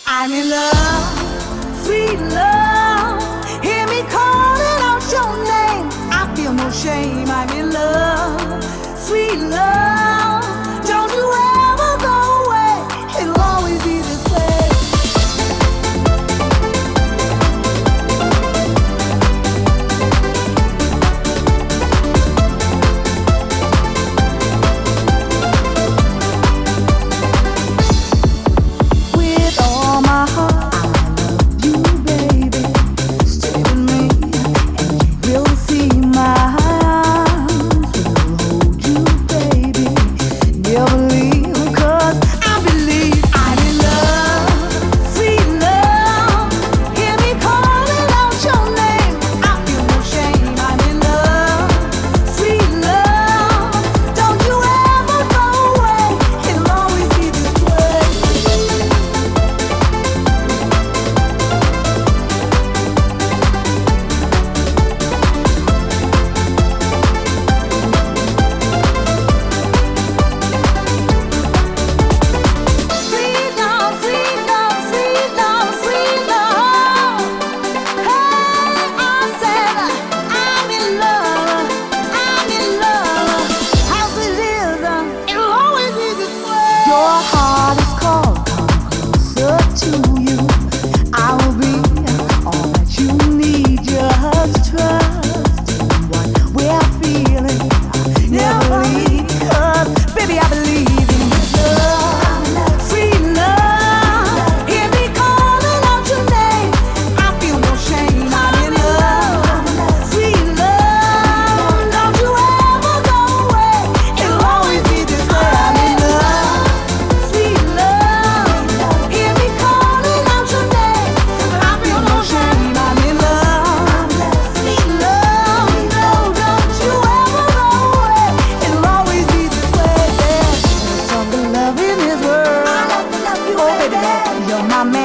I'm in love, sweet love. Hear me calling out your name. I feel no shame. I'm in love, sweet love. Don't you ever go away. It'll always be this way. With all my heart, I love you, baby. Stay with me, and you will see my arms will hold you, baby. Never leave, 'cause I believe I'm in love, sweet love. Hear me calling out your name. I feel no shame. I'm in love, sweet love. Don't you ever go away. It'll always be this way. Sweet love, sweet love, sweet love, sweet love. Hey, I said I'm in love, I'm in love. How's it is? It'll always be this way. Your heart is called, come closer to you. I will be all that you need. Just trust in what we're feeling. Never leave, 'cause baby I believe in this love, sweet love. Hear me calling out your name. I feel no shame. I'm in love, sweet love. Don't you ever go away. It'll always be this way. I'm in love, sweet love. Hear me calling out your name. I feel no shame. I'm in love, sweet love. No, don't you ever go away. It'll always be this way. There's something love in this world. I love to love you, baby. You're my man.